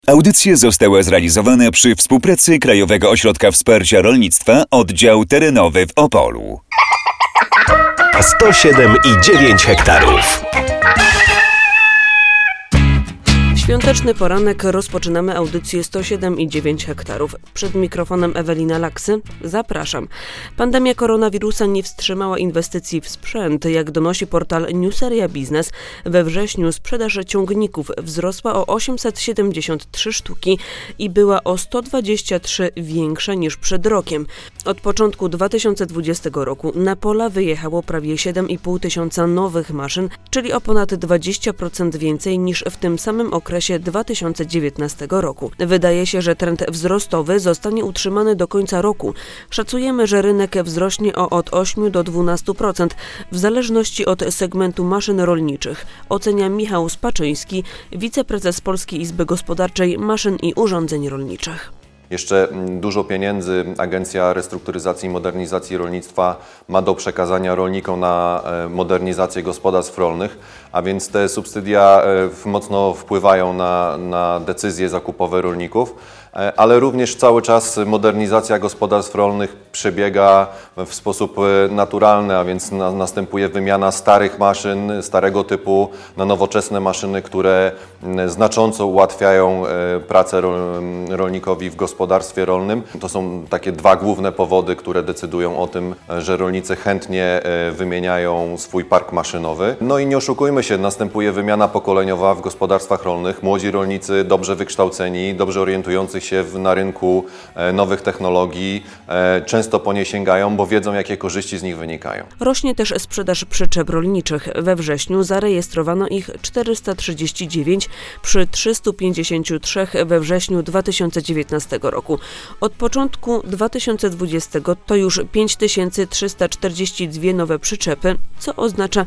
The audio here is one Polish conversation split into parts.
Audycje zostały zrealizowane przy współpracy Krajowego Ośrodka Wsparcia Rolnictwa Oddział Terenowy w Opolu. 107,9 hektarów. Świąteczny poranek rozpoczynamy audycję 107,9 hektarów. Przed mikrofonem Ewelina Laksy. Zapraszam. Pandemia koronawirusa nie wstrzymała inwestycji w sprzęt. Jak donosi portal Newseria Biznes, we wrześniu sprzedaż ciągników wzrosła o 873 sztuki i była o 123 większa niż przed rokiem. Od początku 2020 roku na pola wyjechało prawie 7,5 tysiąca nowych maszyn, czyli o ponad 20% więcej niż w tym samym okresie 2019 roku. Wydaje się, że trend wzrostowy zostanie utrzymany do końca roku. Szacujemy, że rynek wzrośnie od 8 do 12% w zależności od segmentu maszyn rolniczych, ocenia Michał Spaczyński, wiceprezes Polskiej Izby Gospodarczej Maszyn i Urządzeń Rolniczych. Jeszcze dużo pieniędzy Agencja Restrukturyzacji i Modernizacji Rolnictwa ma do przekazania rolnikom na modernizację gospodarstw rolnych, a więc te subsydia mocno wpływają na decyzje zakupowe rolników, ale również cały czas modernizacja gospodarstw rolnych przebiega w sposób naturalny, a więc następuje wymiana starych maszyn, starego typu na nowoczesne maszyny, które znacząco ułatwiają pracę rolnikowi w gospodarstwie rolnym. To są takie dwa główne powody, które decydują o tym, że rolnicy chętnie wymieniają swój park maszynowy. No i nie oszukujmy się, następuje wymiana pokoleniowa w gospodarstwach rolnych. Młodzi rolnicy, dobrze wykształceni, dobrze orientujący się na rynku nowych technologii, często po nie sięgają, bo wiedzą, jakie korzyści z nich wynikają. Rośnie też sprzedaż przyczep rolniczych. We wrześniu zarejestrowano ich 439 przy 353 we wrześniu 2019 roku. Od początku 2020 to już 5342 nowe przyczepy, co oznacza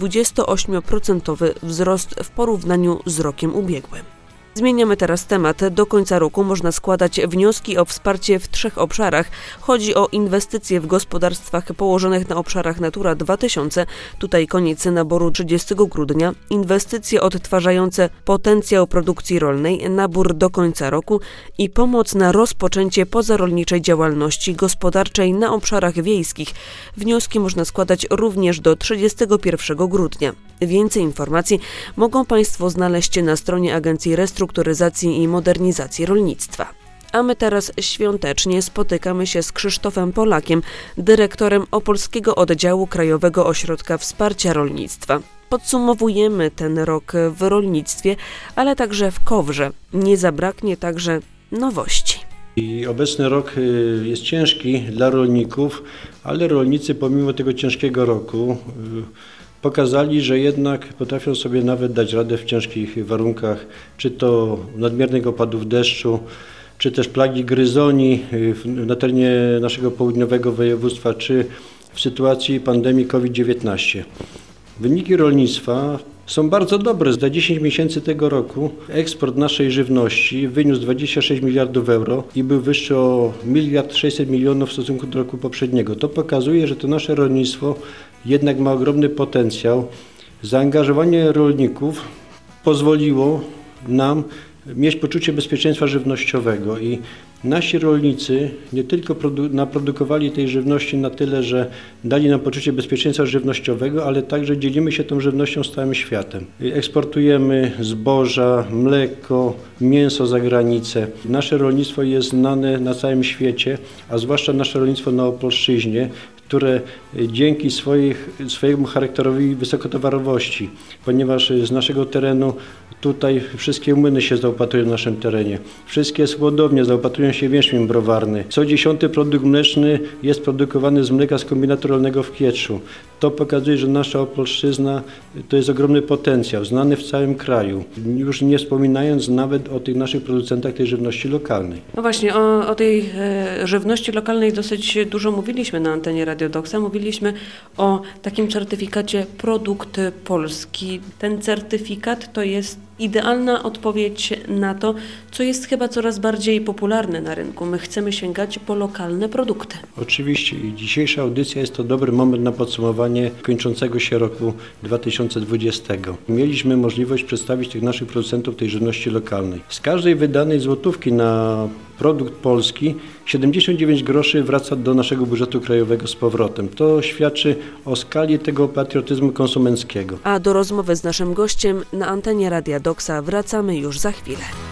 28% wzrost w porównaniu z rokiem ubiegłym. Zmieniamy teraz temat. Do końca roku można składać wnioski o wsparcie w 3 obszarach. Chodzi o inwestycje w gospodarstwach położonych na obszarach Natura 2000. Tutaj koniec naboru 30 grudnia. Inwestycje odtwarzające potencjał produkcji rolnej, nabór do końca roku i pomoc na rozpoczęcie pozarolniczej działalności gospodarczej na obszarach wiejskich. Wnioski można składać również do 31 grudnia. Więcej informacji mogą Państwo znaleźć na stronie Agencji Restrukturyzacji i Modernizacji Rolnictwa. A my teraz świątecznie spotykamy się z Krzysztofem Polakiem, dyrektorem Opolskiego Oddziału Krajowego Ośrodka Wsparcia Rolnictwa. Podsumowujemy ten rok w rolnictwie, ale także w KOWR-ze. Nie zabraknie także nowości. I obecny rok jest ciężki dla rolników, ale rolnicy pomimo tego ciężkiego roku pokazali, że jednak potrafią sobie nawet dać radę w ciężkich warunkach, czy to nadmiernych opadów deszczu, czy też plagi gryzoni na terenie naszego południowego województwa, czy w sytuacji pandemii COVID-19. Wyniki rolnictwa są bardzo dobre. Za 10 miesięcy tego roku eksport naszej żywności wyniósł 26 miliardów euro i był wyższy o 1,6 miliarda w stosunku do roku poprzedniego. To pokazuje, że to nasze rolnictwo jednak ma ogromny potencjał. Zaangażowanie rolników pozwoliło nam mieć poczucie bezpieczeństwa żywnościowego i nasi rolnicy nie tylko naprodukowali tej żywności na tyle, że dali nam poczucie bezpieczeństwa żywnościowego, ale także dzielimy się tą żywnością z całym światem. Eksportujemy zboża, mleko, mięso za granicę. Nasze rolnictwo jest znane na całym świecie, a zwłaszcza nasze rolnictwo na Opolszczyźnie, które dzięki swojemu charakterowi wysokotowarowości, ponieważ z naszego terenu tutaj wszystkie młyny się zaopatrują w naszym terenie, wszystkie składownie zaopatrują się w jęczmień browarny. Co 10. produkt mleczny jest produkowany z mleka z kombinatu rolnego w Kietrzu. To pokazuje, że nasza Opolszczyzna to jest ogromny potencjał, znany w całym kraju. Już nie wspominając nawet o tych naszych producentach tej żywności lokalnej. No właśnie, o tej żywności lokalnej dosyć dużo mówiliśmy na antenie Radio Doksa. Mówiliśmy o takim certyfikacie Produkt Polski. Ten certyfikat to jest idealna odpowiedź na to, co jest chyba coraz bardziej popularne na rynku. My chcemy sięgać po lokalne produkty. Oczywiście i dzisiejsza audycja jest to dobry moment na podsumowanie kończącego się roku 2020. Mieliśmy możliwość przedstawić tych naszych producentów tej żywności lokalnej. Z każdej wydanej złotówki na produkt polski 79 groszy wraca do naszego budżetu krajowego z powrotem. To świadczy o skali tego patriotyzmu konsumenckiego. A do rozmowy z naszym gościem na antenie Radia Doksa wracamy już za chwilę.